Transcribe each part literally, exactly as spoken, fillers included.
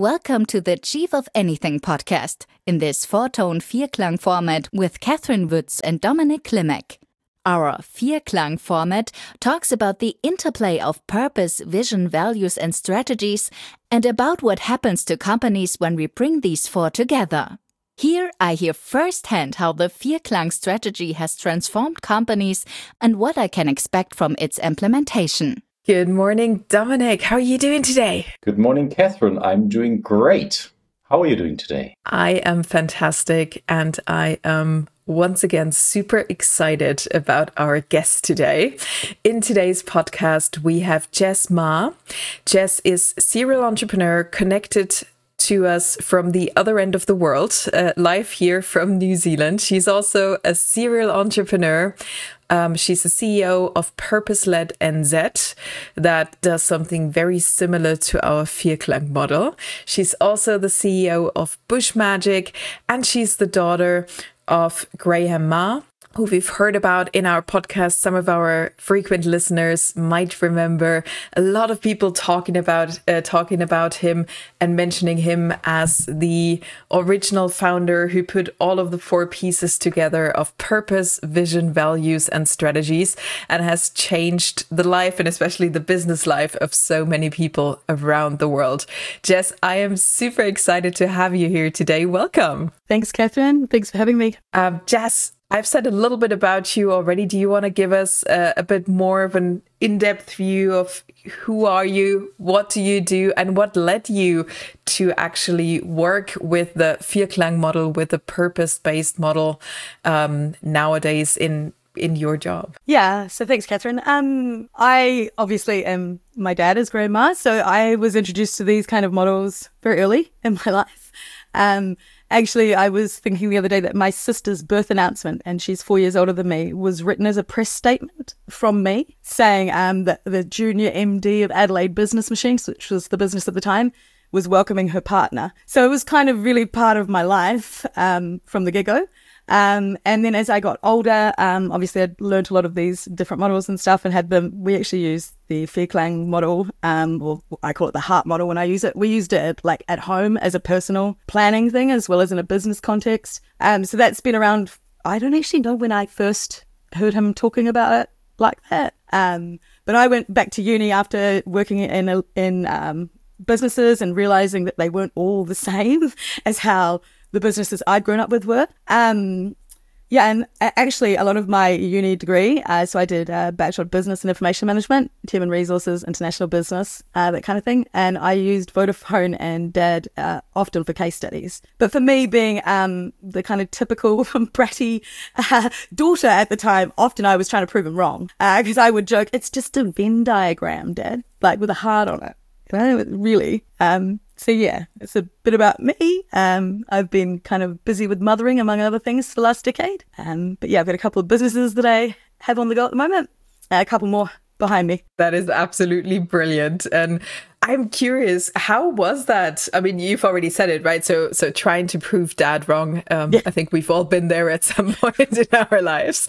Welcome to the Chief of Anything podcast in this four-tone Vierklang format with Catherine Woods and Dominic Klimek. Our Vierklang format talks about the interplay of purpose, vision, values, and strategies, and about what happens to companies when we bring these four together. Here I hear firsthand how the Vierklang strategy has transformed companies and what I can expect from its implementation. Good morning, Dominic. How are you doing today? Good morning, Catherine. I'm doing great. How are you doing today? I am fantastic, and I am once again super excited about our guest today. In today's podcast, we have Jess Ma. Jess is serial entrepreneur connected to us from the other end of the world, uh, live here from New Zealand. She's also a serial entrepreneur. Um, she's the C E O of Purpose-Led N Z that does something very similar to our Vierklang model. She's also the C E O of Bush Magic, and she's the daughter of Graham Ma, who we've heard about in our podcast. Some of our frequent listeners might remember a lot of people talking about uh, talking about him and mentioning him as the original founder who put all of the four pieces together of purpose, vision, values, and strategies, and has changed the life and especially the business life of so many people around the world. Jess, I am super excited to have you here today. Welcome. Thanks, Catherine. Thanks for having me. Um, Jess, I've said a little bit about you already. Do you want to give us uh, a bit more of an in-depth view of who are you, what do you do, and what led you to actually work with the Vierklang model, with the purpose-based model um, nowadays in in your job? Yeah, so thanks, Catherine. Um, I obviously am, my dad is Graham Ma, so I was introduced to these kind of models very early in my life. Um, Actually, I was thinking the other day that my sister's birth announcement, and she's four years older than me, was written as a press statement from me saying um, that the junior M D of Adelaide Business Machines, which was the business at the time, was welcoming her partner. So it was kind of really part of my life um, from the get-go. Um, and then as I got older, um, obviously I'd learned a lot of these different models and stuff and had them. We actually used the Vierklang model, um, or I call it the heart model when I use it. We used it like at home as a personal planning thing as well as in a business context. Um, so that's been around. I don't actually know when I first heard him talking about it like that. Um, but I went back to uni after working in a, in um, businesses and realizing that they weren't all the same as how the businesses I'd grown up with were. Um, yeah, and actually a lot of my uni degree, uh, so I did a Bachelor of Business and Information Management, Human Resources, International Business, uh, that kind of thing. And I used Vodafone and Dad uh, often for case studies. But for me, being um, the kind of typical bratty uh, daughter at the time, often I was trying to prove them wrong. Because uh, I would joke, it's just a Venn diagram, Dad, like with a heart on it. Well, really. Um, so yeah, it's a bit about me. Um, I've been kind of busy with mothering, among other things, for the last decade. Um, but yeah, I've got a couple of businesses that I have on the go at the moment. Uh, a couple more behind me. That is absolutely brilliant. And I'm curious, how was that? I mean, you've already said it, right? So so trying to prove dad wrong. Um, yeah. I think we've all been there at some point in our lives.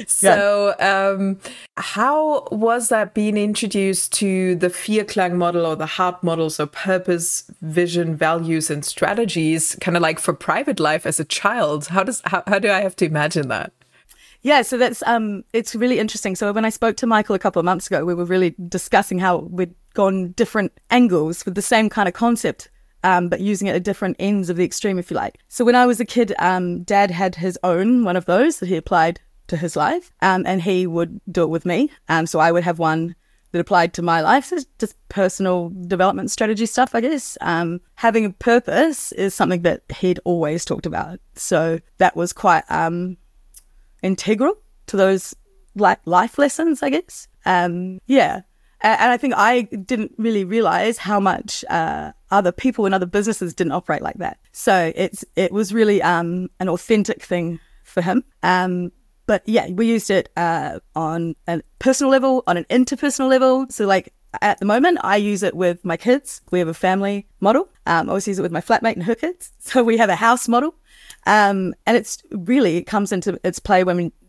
So yeah. um, how was that being introduced to the Vierklang model or the heart model? So purpose, vision, values, and strategies, kind of like for private life as a child. How does how, how do I have to imagine that? Yeah, so that's um, it's really interesting. So when I spoke to Michael a couple of months ago, we were really discussing how we'd gone different angles with the same kind of concept, um, but using it at different ends of the extreme, if you like. So when I was a kid, um, Dad had his own one of those that he applied to his life, um, and he would do it with me. Um, so I would have one that applied to my life. So it's just personal development strategy stuff, I guess. Um, having a purpose is something that he'd always talked about. So that was quite um, integral to those like life lessons, I guess. Um, yeah. And I think I didn't really realize how much uh, other people and other businesses didn't operate like that. So it's it was really um, an authentic thing for him. Um, but yeah, we used it uh, on a personal level, on an interpersonal level. So like at the moment, I use it with my kids. We have a family model. Um, I also use it with my flatmate and her kids. So we have a house model. Um, and it's really, it comes into its play when we,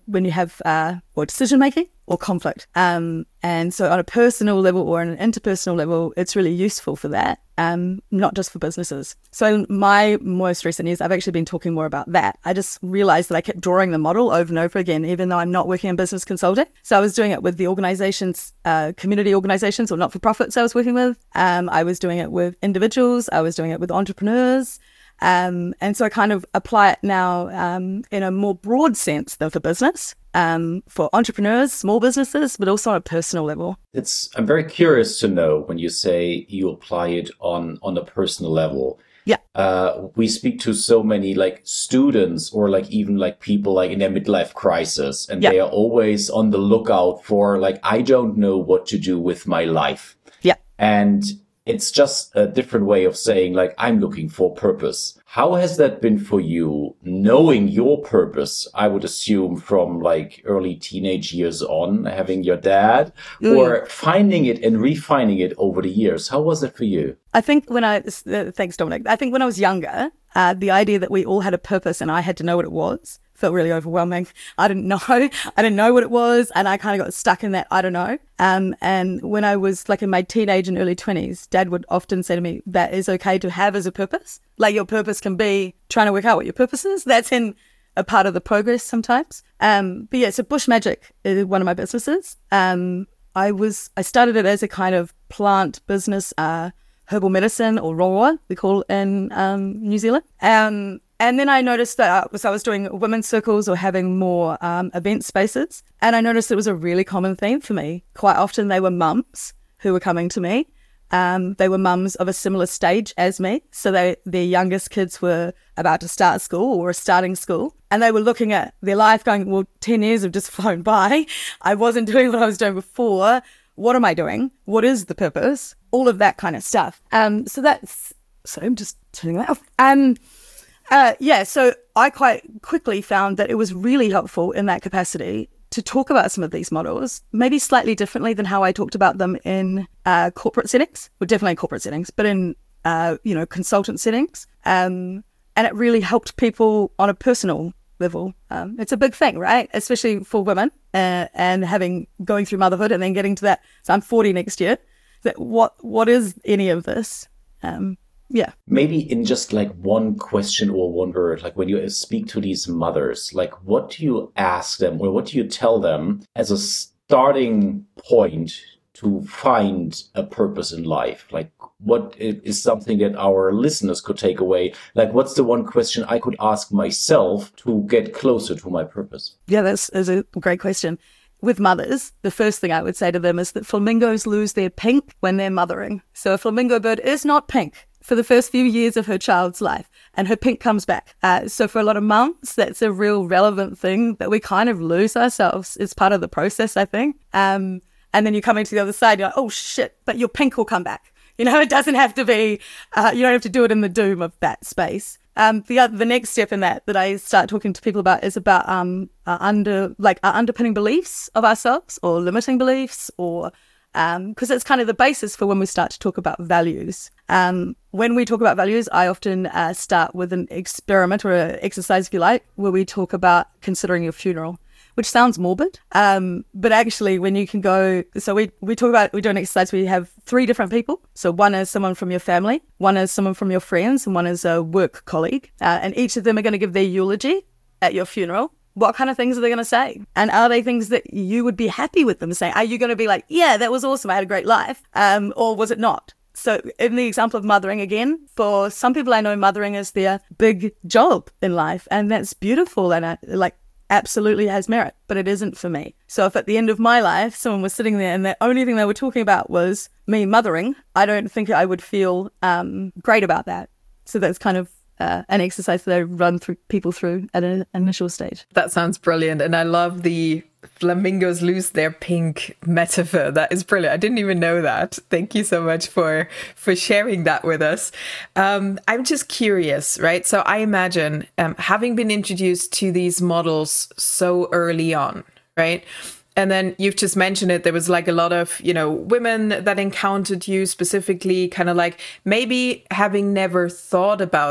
when you have uh, or decision making or conflict. Um, and so on a personal level or on an interpersonal level, it's really useful for that, um, not just for businesses. So in my most recent years, I've actually been talking more about that. I just realized that I kept drawing the model over and over again, even though I'm not working in business consulting. So I was doing it with the organizations, uh, community organizations or not-for-profits I was working with. Um, I was doing it with individuals. I was doing it with entrepreneurs. Um, and so I kind of apply it now um, in a more broad sense than for business, um, for entrepreneurs, small businesses, but also on a personal level. It's I'm very curious to know when you say you apply it on on a personal level. Yeah. Uh, we speak to so many like students or like even like people like in their midlife crisis, and yeah. they are always on the lookout for like, I don't know what to do with my life. Yeah. And it's just a different way of saying, like, I'm looking for purpose. How has that been for you, knowing your purpose, I would assume, from like early teenage years on, having your dad, mm. or finding it and refining it over the years? How was it for you? I think when I, uh, thanks, Dominic. I think when I was younger, uh, the idea that we all had a purpose and I had to know what it was felt really overwhelming. I didn't know. I didn't know what it was. And I kind of got stuck in that, I don't know. Um, and when I was like in my teenage and early twenties, Dad would often say to me, that is okay to have as a purpose. Like your purpose can be trying to work out what your purpose is. That's in a part of the progress sometimes. Um, but yeah, so Bush Magic is one of my businesses. Um, I was, I started it as a kind of plant business, uh, herbal medicine, or roa, we call it in um, New Zealand. Um, And then I noticed that I was, I was doing women's circles or having more um, event spaces. And I noticed it was a really common theme for me. Quite often they were mums who were coming to me. Um, they were mums of a similar stage as me. So they, their youngest kids were about to start school or starting school. And they were looking at their life going, well, ten years have just flown by. I wasn't doing what I was doing before. What am I doing? What is the purpose? All of that kind of stuff. Um, so that's, so I'm just turning that off. Um, Uh, yeah, so I quite quickly found that it was really helpful in that capacity to talk about some of these models, maybe slightly differently than how I talked about them in uh, corporate settings, well, definitely corporate settings, but in, uh, you know, consultant settings. Um, and it really helped people on a personal level. Um, it's a big thing, right? Especially for women uh, and having, going through motherhood and then getting to that. So I'm forty next year. That what what is any of this? Um Yeah. Maybe in just like one question or one word, like when you speak to these mothers, like what do you ask them or what do you tell them as a starting point to find a purpose in life? Like what is something that our listeners could take away? Like what's the one question I could ask myself to get closer to my purpose? Yeah, that's, that's a great question. With mothers, the first thing I would say to them is that flamingos lose their pink when they're mothering. So a flamingo bird is not pink for the first few years of her child's life, and her pink comes back. Uh, so for a lot of mums, that's a real relevant thing that we kind of lose ourselves. It's part of the process, I think. Um, and then you come into the other side, you're like, oh shit, but your pink will come back. You know, it doesn't have to be, uh, you don't have to do it in the doom of that space. Um, the other, the next step in that that I start talking to people about is about um, uh, under like uh, underpinning beliefs of ourselves or limiting beliefs, or because um, it's kind of the basis for when we start to talk about values. Um, when we talk about values, I often uh, start with an experiment or an exercise, if you like, where we talk about considering your funeral, which sounds morbid. Um, but actually, when you can go, so we, we talk about, we do an exercise where you have three different people. So one is someone from your family, one is someone from your friends, and one is a work colleague. Uh, and each of them are going to give their eulogy at your funeral. What kind of things are they going to say? And are they things that you would be happy with them saying? Are you going to be like, yeah, that was awesome, I had a great life? Um, or was it not? So in the example of mothering, again, for some people I know mothering is their big job in life, and that's beautiful and uh, like absolutely has merit, but it isn't for me. So if at the end of my life, someone was sitting there and the only thing they were talking about was me mothering, I don't think I would feel um, great about that. So that's kind of Uh, an exercise that I run through people through at an initial stage. That sounds brilliant. And I love the flamingos lose their pink metaphor. That is brilliant. I didn't even know that. Thank you so much for, for sharing that with us. Um, I'm just curious, right? So I imagine um, having been introduced to these models so early on, right? And then you've just mentioned it. There was like a lot of, you know, women that encountered you specifically, kind of like maybe having never thought about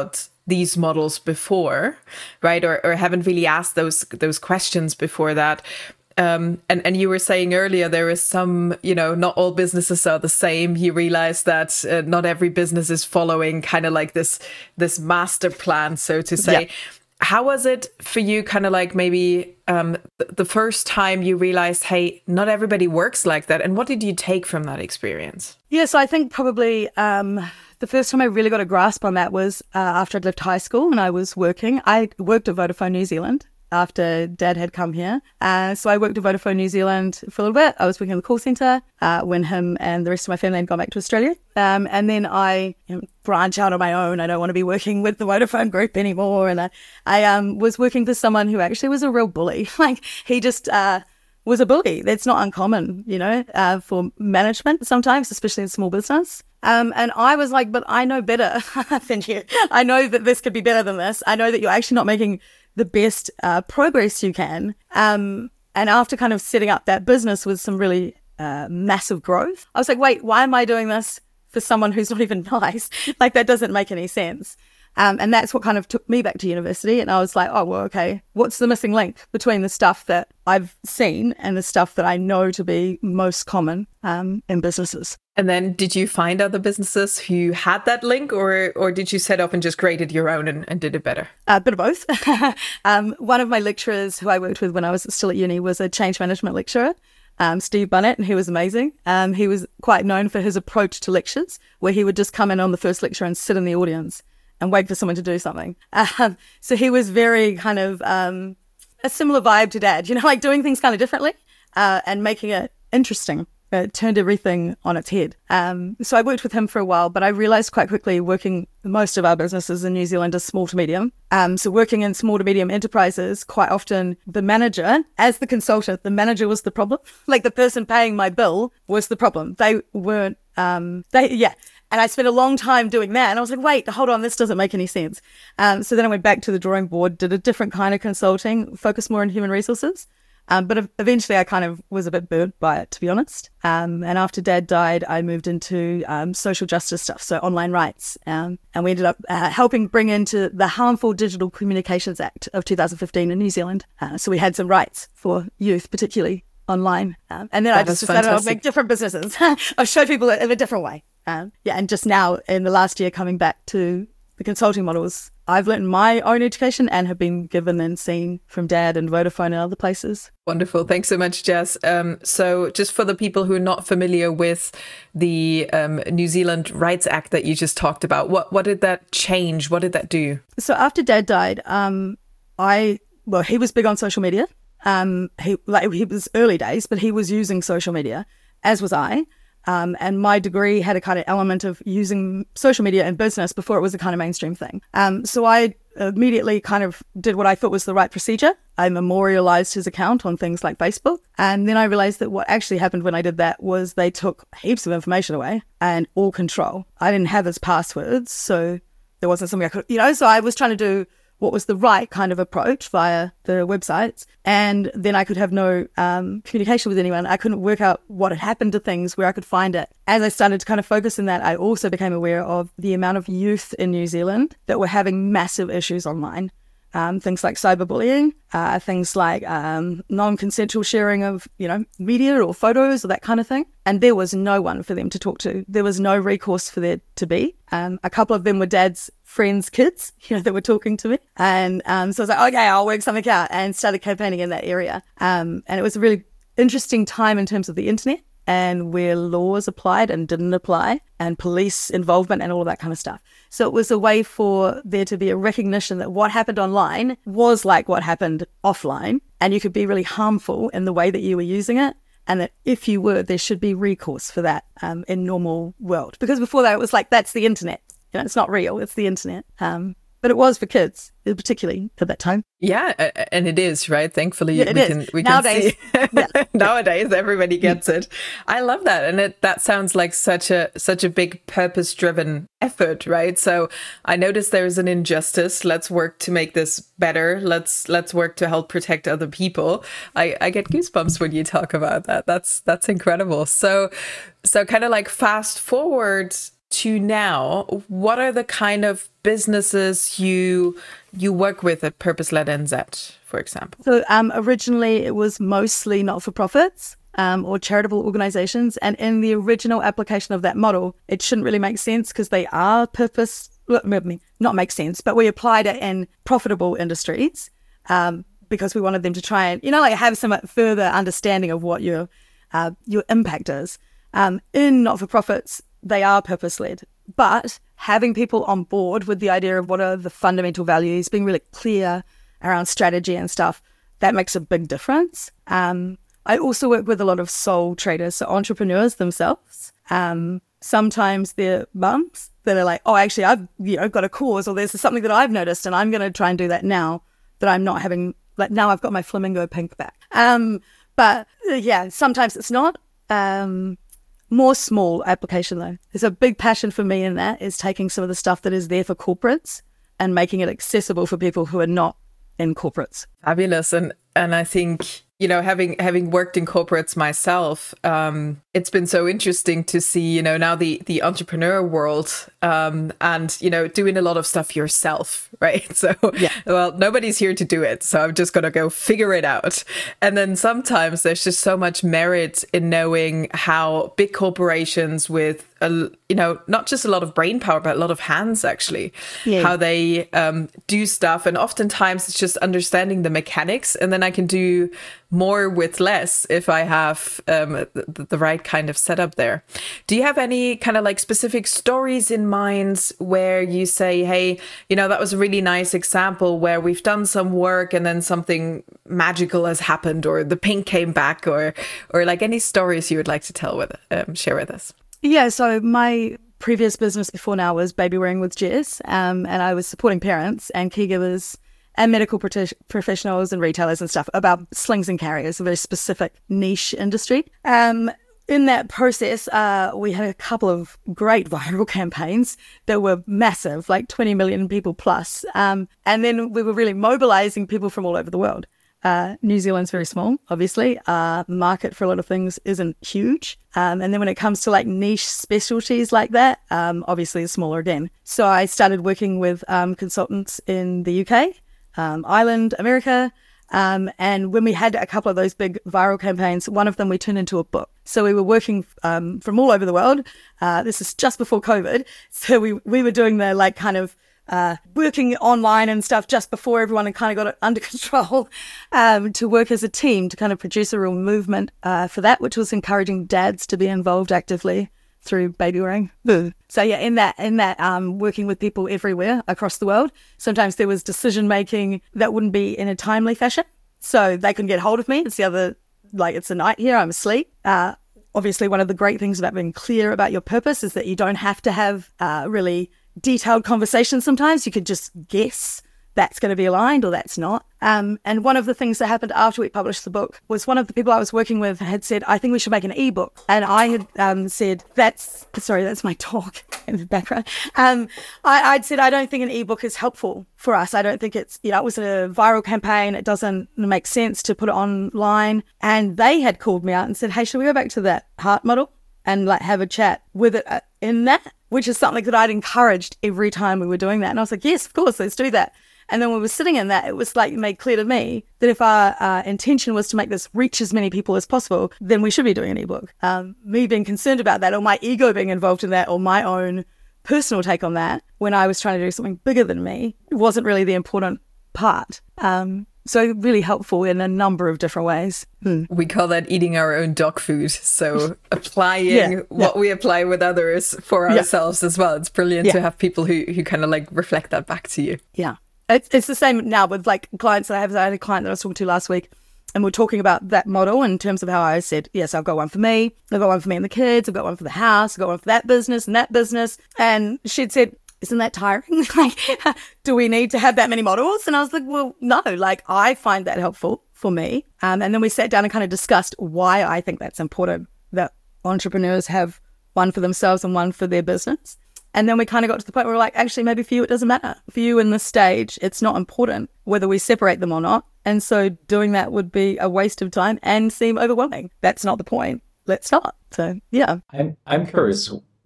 these models before, right? Or, or haven't really asked those those questions before that. Um, and, and you were saying earlier, there is some, you know, not all businesses are the same. You realize that uh, not every business is following kind of like this, this master plan, so to say. Yeah. How was it for you, kind of like maybe um, th- the first time you realized, hey, not everybody works like that? And what did you take from that experience? Yeah, so I think probably um, the first time I really got a grasp on that was uh, after I'd left high school and I was working. I worked at Vodafone New Zealand after Dad had come here. Uh, so I worked at Vodafone New Zealand for a little bit. I was working in the call centre uh, when him and the rest of my family had gone back to Australia. Um, and then I you know, branch out on my own. I don't want to be working with the Vodafone group anymore. And I, I um, was working for someone who actually was a real bully. Like he just uh, was a bully. That's not uncommon, you know, uh, for management sometimes, especially in small business. Um, and I was like, but I know better than you. I know that this could be better than this. I know that you're actually not making the best uh, progress you can. Um, and after kind of setting up that business with some really uh, massive growth, I was like, wait, why am I doing this for someone who's not even nice? Like, that doesn't make any sense. Um, and that's what kind of took me back to university. And I was like, oh, well, okay, what's the missing link between the stuff that I've seen and the stuff that I know to be most common um, in businesses? And then did you find other businesses who had that link, or or did you set up and just created your own and, and did it better? A bit of both. um, one of my lecturers who I worked with when I was still at uni was a change management lecturer, um, Steve Bunnett, and he was amazing. Um, he was quite known for his approach to lectures, where he would just come in on the first lecture and sit in the audience and wait for someone to do something. Um, so he was very kind of um, a similar vibe to Dad, you know, like doing things kind of differently uh, and making it interesting. It turned everything on its head. Um, so I worked with him for a while, but I realized quite quickly working, most of our businesses in New Zealand are small to medium. Um, so working in small to medium enterprises, quite often the manager, as the consultant, the manager was the problem. Like the person paying my bill was the problem. They weren't, um, they, yeah. And I spent a long time doing that. And I was like, wait, hold on, this doesn't make any sense. Um, so then I went back to the drawing board, did a different kind of consulting, focused more on human resources. Um, but eventually I kind of was a bit burnt by it, to be honest. Um, and after Dad died, I moved into um, social justice stuff, so online rights. Um, and we ended up uh, helping bring into the Harmful Digital Communications Act of two thousand fifteen in New Zealand. Uh, so we had some rights for youth, particularly online. Um, and then that I just decided I'll make different businesses. I'll show people it in a different way. Um, yeah, and just now in the last year coming back to the consulting models, I've learned my own education and have been given and seen from Dad and Vodafone and other places. Wonderful. Thanks so much, Jess. Um, so just for the people who are not familiar with the um, New Zealand Rights Act that you just talked about, what, what did that change? What did that do? So after Dad died, um, I, well, he was big on social media. Um, he, like, he was early days, but he was using social media, as was I. Um, and my degree had a kind of element of using social media in business before it was a kind of mainstream thing. Um, so I immediately kind of did what I thought was the right procedure. I memorialized his account on things like Facebook. And then I realized that what actually happened when I did that was they took heaps of information away and all control. I didn't have his passwords, so there wasn't something I could, you know, so I was trying to do what was the right kind of approach via the websites. And then I could have no um, communication with anyone. I couldn't work out what had happened to things, where I could find it. As I started to kind of focus on that, I also became aware of the amount of youth in New Zealand that were having massive issues online. Um, things like cyberbullying, uh, things like um, non-consensual sharing of, you know, media or photos or that kind of thing. And there was no one for them to talk to. There was no recourse for there to be. Um, a couple of them were Dad's friends' kids, you know, that were talking to me. And um, so I was like, okay, I'll work something out, and started campaigning in that area. Um, and it was a really interesting time in terms of the internet and where laws applied and didn't apply, and police involvement and all of that kind of stuff. So it was a way for there to be a recognition that what happened online was like what happened offline, and you could be really harmful in the way that you were using it, and that if you were, there should be recourse for that um, in normal world. Because before that, it was like, that's the internet. You know, it's not real, it's the internet. Um, but it was for kids, particularly at that time. Yeah, and it is, right? Thankfully, yeah, it we is. can we Nowadays, can see yeah. Nowadays everybody gets it. I love that, and it that sounds like such a such a big purpose-driven effort, right? So I noticed there is an injustice. Let's work to make this better. Let's let's work to help protect other people. I, I get goosebumps when you talk about that. That's that's incredible. So so kind of like fast forward to now, what are the kind of businesses you you work with at Purpose-Led N Z, for example? So um, originally it was mostly not-for-profits um, or charitable organizations. And in the original application of that model, it shouldn't really make sense because they are purpose, well, I mean, not make sense, but we applied it in profitable industries um, because we wanted them to try and, you know, like have some further understanding of what your, uh, your impact is. Um, in not-for-profits, they are purpose-led, but having people on board with the idea of what are the fundamental values, being really clear around strategy and stuff, that makes a big difference. Um, I also work with a lot of sole traders, so entrepreneurs themselves. Um, sometimes they're mums that are like, oh, actually, I've you know got a cause, or there's something that I've noticed, and I'm going to try and do that now that I'm not having, like now I've got my flamingo pink back. Um, but uh, yeah, sometimes it's not. Um, More small application though. There's a big passion for me in that is taking some of the stuff that is there for corporates and making it accessible for people who are not in corporates. Fabulous. And and I think, you know, having having worked in corporates myself, um, it's been so interesting to see, you know, now the the entrepreneur world um, and, you know, doing a lot of stuff yourself, right? So, yeah. Well, nobody's here to do it. So I'm just going to go figure it out. And then sometimes there's just so much merit in knowing how big corporations with, a, you know, not just a lot of brain power, but a lot of hands, actually, yeah. how they um, do stuff. And oftentimes it's just understanding the mechanics, and then I can do more with less if I have um, the, the right kind of setup there. Do you have any kind of like specific stories in mind where you say, hey, you know, that was a really nice example where we've done some work and then something magical has happened, or the pink came back, or or like any stories you would like to tell with um, share with us? Yeah, so my previous business before now was Baby Wearing with Jess, um, and I was supporting parents and caregivers and medical prote- professionals and retailers and stuff about slings and carriers, a very specific niche industry. Um, in that process, uh, we had a couple of great viral campaigns that were massive, like twenty million people plus. Um, and then we were really mobilizing people from all over the world. Uh, New Zealand's very small, obviously. Uh, market for a lot of things isn't huge. Um, and then when it comes to like niche specialties like that, um, obviously it's smaller again. So I started working with um, consultants in the U K, um, Ireland, America. Um, and when we had a couple of those big viral campaigns, one of them we turned into a book. So we were working um, from all over the world. Uh, this is just before COVID. So we, we were doing the like kind of Uh, working online and stuff just before everyone had kind of got it under control, um, to work as a team to kind of produce a real movement uh, for that, which was encouraging dads to be involved actively through baby wearing. So yeah, in that, in that, um, working with people everywhere across the world. Sometimes there was decision making that wouldn't be in a timely fashion, so they couldn't get hold of me. It's the other, like it's a night here, I'm asleep. Uh, obviously, one of the great things about being clear about your purpose is that you don't have to have uh, really detailed conversations. Sometimes you could just guess that's going to be aligned or that's not. Um, and one of the things that happened after we published the book was one of the people I was working with had said, I think we should make an ebook. And I had um, said, that's, sorry, that's my dog in the background. Um, I, I'd said, I don't think an ebook is helpful for us. I don't think it's, you know, it was a viral campaign. It doesn't make sense to put it online. And they had called me out and said, hey, should we go back to that heart model and like have a chat with it in that? Which is something that I'd encouraged every time we were doing that. And I was like, yes, of course, let's do that. And then when we were sitting in that, it was like made clear to me that if our uh, intention was to make this reach as many people as possible, then we should be doing an ebook. Um, me being concerned about that, or my ego being involved in that, or my own personal take on that, when I was trying to do something bigger than me, wasn't really the important part. Um, So really helpful in a number of different ways. Hmm. We call that eating our own dog food. So applying yeah, what yeah. we apply with others for yeah. ourselves as well. It's brilliant yeah. to have people who, who kind of like reflect that back to you. Yeah. It's, it's the same now with like clients that I have. I had a client that I was talking to last week, and we're talking about that model in terms of how I said, yes, I've got one for me. I've got one for me and the kids. I've got one for the house. I've got one for that business and that business. And she'd said, isn't that tiring? Like, do we need to have that many models? And I was like, well, no, like I find that helpful for me. Um, and then we sat down and kind of discussed why I think that's important, that entrepreneurs have one for themselves and one for their business. And then we kind of got to the point where we're like, actually, maybe for you, it doesn't matter. For you in this stage, it's not important whether we separate them or not. And so doing that would be a waste of time and seem overwhelming. That's not the point. Let's start. So, yeah. I'm, I'm curious.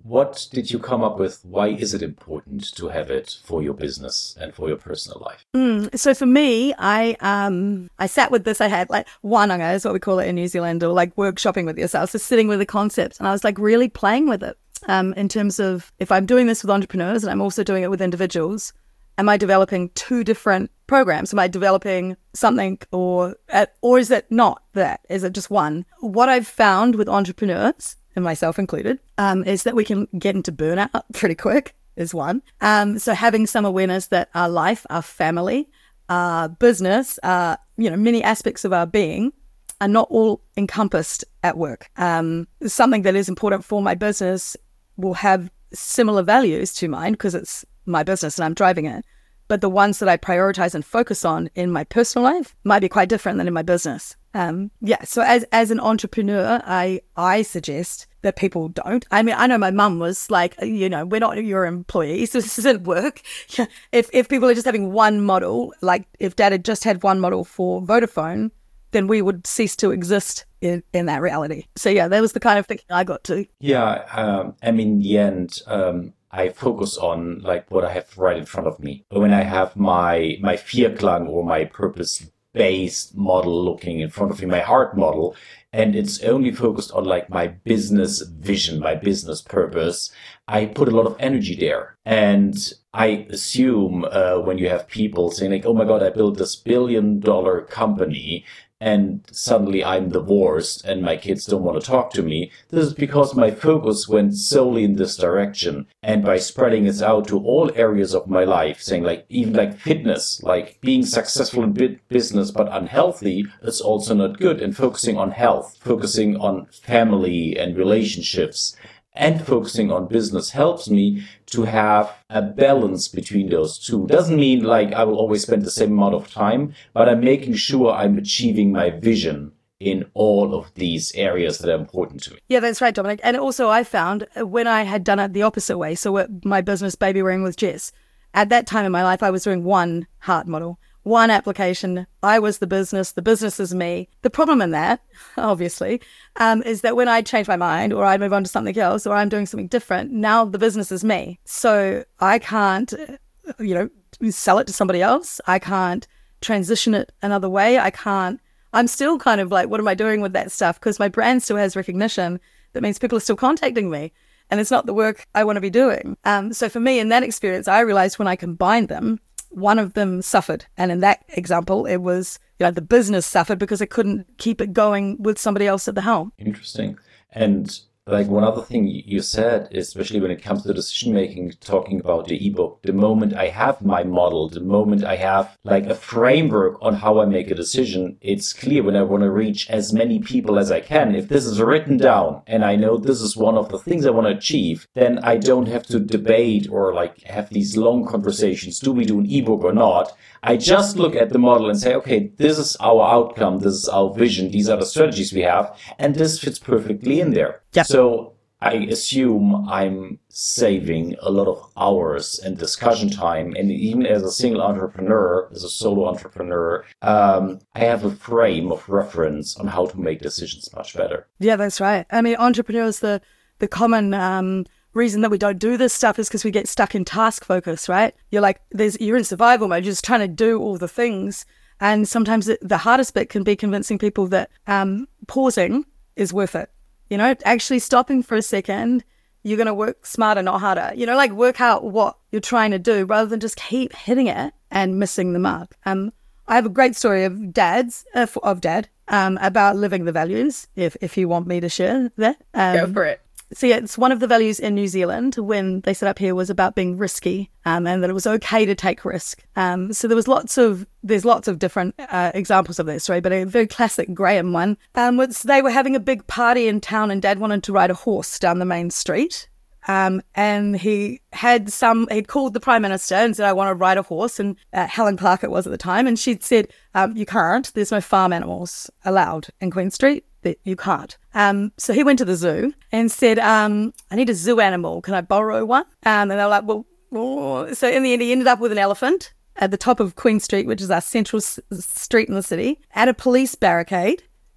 what did you come up with? Why is it important to have it for your business and for your personal life? Mm, so for me, I um I sat with this. I had like wānanga is what we call it in New Zealand, or like workshopping with yourself. So sitting with the concept, and I was like really playing with it um, in terms of if I'm doing this with entrepreneurs and I'm also doing it with individuals, am I developing two different programs? Am I developing something, or or is it not that? Is it just one? What I've found with entrepreneurs, and myself included, um, is that we can get into burnout pretty quick, is one. Um, so having some awareness that our life, our family, our business, uh, you know, many aspects of our being are not all encompassed at work. Um, something that is important for my business will have similar values to mine because it's my business and I'm driving it. But the ones that I prioritize and focus on in my personal life might be quite different than in my business. Um, yeah, so as as an entrepreneur, I I suggest that people don't. I mean, I know my mum was like, you know, we're not your employees, so this doesn't work. Yeah. If if people are just having one model, like if Dad had just had one model for Vodafone, then we would cease to exist in, in that reality. So yeah, that was the kind of thinking I got to. Yeah, um, I mean, in the end, um, I focus on like what I have right in front of me. When I have my my Vierklang or my purpose-based model looking in front of me, my heart model, and it's only focused on like my business vision, my business purpose, I put a lot of energy there. And I assume uh, when you have people saying like, oh my God, I built this billion dollar company, and suddenly I'm divorced and my kids don't want to talk to me. This is because my focus went solely in this direction. And by spreading this out to all areas of my life, saying like, even like fitness, like being successful in business but unhealthy is also not good. And focusing on health, focusing on family and relationships, and focusing on business helps me to have a balance between those two. Doesn't mean like I will always spend the same amount of time, but I'm making sure I'm achieving my vision in all of these areas that are important to me. Yeah, that's right, Dominic. And also I found when I had done it the opposite way, so at my business Baby Wearing with Jess, at that time in my life, I was doing one heart model, one application. I was the business, the business is me. The problem in that, obviously, um, is that when I change my mind or I move on to something else or I'm doing something different, now the business is me. So I can't, you know, sell it to somebody else. I can't transition it another way. I can't, I'm still kind of like, what am I doing with that stuff? Because my brand still has recognition. That means people are still contacting me. And it's not the work I want to be doing. Um, so for me, in that experience, I realized when I combined them, one of them suffered. And in that example, it was, you know, the business suffered because it couldn't keep it going with somebody else at the helm. Interesting. And like one other thing you said, especially when it comes to decision making, talking about the ebook, the moment I have my model, the moment I have like a framework on how I make a decision, it's clear when I want to reach as many people as I can. If this is written down and I know this is one of the things I want to achieve, then I don't have to debate or like have these long conversations. Do we do an ebook or not? I just look at the model and say, okay, this is our outcome. This is our vision. These are the strategies we have. And this fits perfectly in there. Yeah. So I assume I'm saving a lot of hours and discussion time. And even as a single entrepreneur, as a solo entrepreneur, um, I have a frame of reference on how to make decisions much better. Yeah, that's right. I mean, entrepreneurs, the, the common um, reason that we don't do this stuff is because we get stuck in task focus, right? You're like, there's, you're in survival mode, you're just trying to do all the things. And sometimes it, the hardest bit can be convincing people that um, pausing is worth it. You know, actually stopping for a second, you're going to work smarter, not harder. You know, like work out what you're trying to do rather than just keep hitting it and missing the mark. Um, I have a great story of dad's, uh, of dad, um, about living the values, if if you want me to share that. Um, Go for it. So yeah, it's one of the values in New Zealand when they set up here was about being risky, um, and that it was okay to take risk. Um, so there was lots of, there's lots of different uh, examples of that story, but a very classic Graham one um, was they were having a big party in town and Dad wanted to ride a horse down the main street. Um, and he had some, he'd called the Prime Minister and said, I want to ride a horse. And uh, Helen Clark it was at the time. And she'd said, um, you can't, there's no farm animals allowed in Queen Street. That you can't. Um, so he went to the zoo and said, um, I need a zoo animal. Can I borrow one? Um, and they were like, well, oh. So in the end, he ended up with an elephant at the top of Queen Street, which is our central s- street in the city, at a police barricade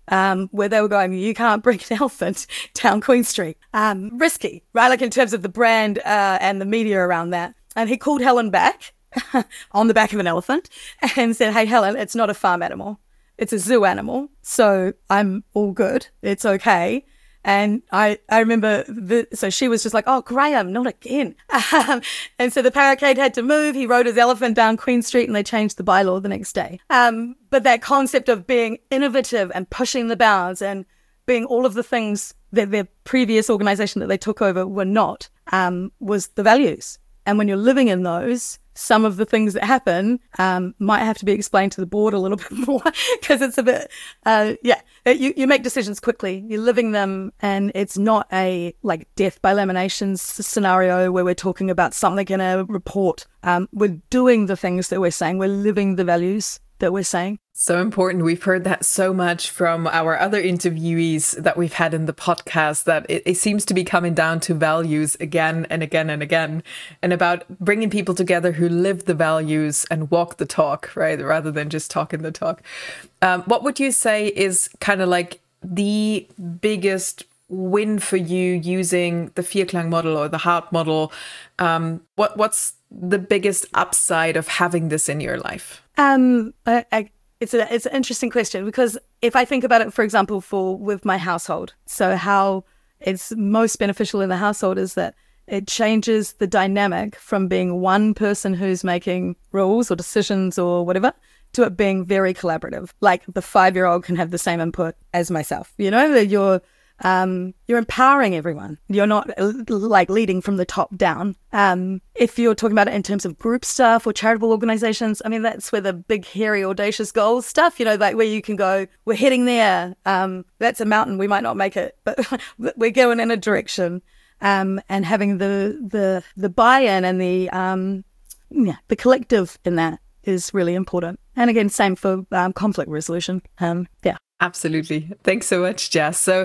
um, where they were going, you can't bring an elephant down Queen Street. Um, risky, right? Like in terms of the brand uh, and the media around that. And he called Helen back on the back of an elephant and said, hey, Helen, it's not a farm animal. It's a zoo animal. So I'm all good. It's okay. And I, I remember, the, so she was just like, oh, Graham, not again. Um, and so the barricade had to move. He rode his elephant down Queen Street and they changed the bylaw the next day. Um, but that concept of being innovative and pushing the bounds and being all of the things that their previous organization that they took over were not, um, was the values. And when you're living in those, some of the things that happen um, might have to be explained to the board a little bit more because it's a bit, uh, yeah, you, you make decisions quickly. You're living them and it's not a like death by lamination scenario where we're talking about something in a report. Um, we're doing the things that we're saying. We're living the values that we're saying. So important. We've heard that so much from our other interviewees that we've had in the podcast, that it, it seems to be coming down to values again and again and again, and about bringing people together who live the values and walk the talk, right? Rather than just talking the talk. Um, what would you say is kind of like the biggest win for you using the Vierklang model or the HEART model? Um, what What's the biggest upside of having this in your life? Um, I, I It's a it's an interesting question because if I think about it, for example, for with my household, so how it's most beneficial in the household is that it changes the dynamic from being one person who's making rules or decisions or whatever to it being very collaborative. Like the five-year-old can have the same input as myself. You know, that you're um, you're empowering everyone. You're not uh, like leading from the top down. Um, if you're talking about it in terms of group stuff or charitable organizations, I mean, that's where the big, hairy, audacious goals stuff, you know, like where you can go, we're heading there. Um, that's a mountain. We might not make it, but we're going in a direction. Um, and having the, the, the buy-in and the, um, yeah, the collective in that is really important. And again, same for um, conflict resolution. Um, yeah. Absolutely. Thanks so much, Jess. So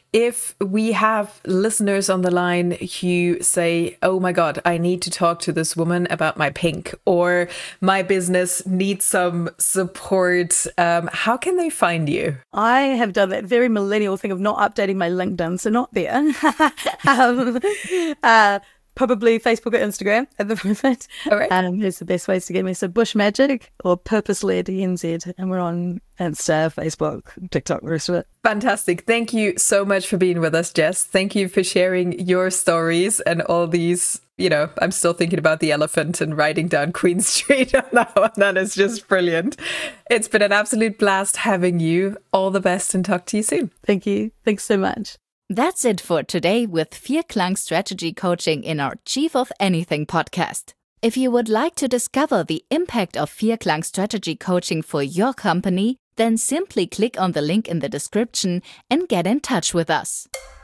if we have listeners on the line who say, oh my God, I need to talk to this woman about my pink, or my business needs some support, um, how can they find you? I have done that very millennial thing of not updating my LinkedIn, so not there. um, uh, Probably Facebook or Instagram at the moment. All right. Um, it's the best ways to get me. So Bush Magic or Purpose-Led N Z. And we're on Insta, Facebook, TikTok, the rest of it. Fantastic. Thank you so much for being with us, Jess. Thank you for sharing your stories and all these, you know, I'm still thinking about the elephant and riding down Queen Street on that one. That is just brilliant. It's been an absolute blast having you. All the best and talk to you soon. Thank you. Thanks so much. That's it for today with Vierklang Strategy Coaching in our Chief of Anything podcast. If you would like to discover the impact of Vierklang Strategy Coaching for your company, then simply click on the link in the description and get in touch with us.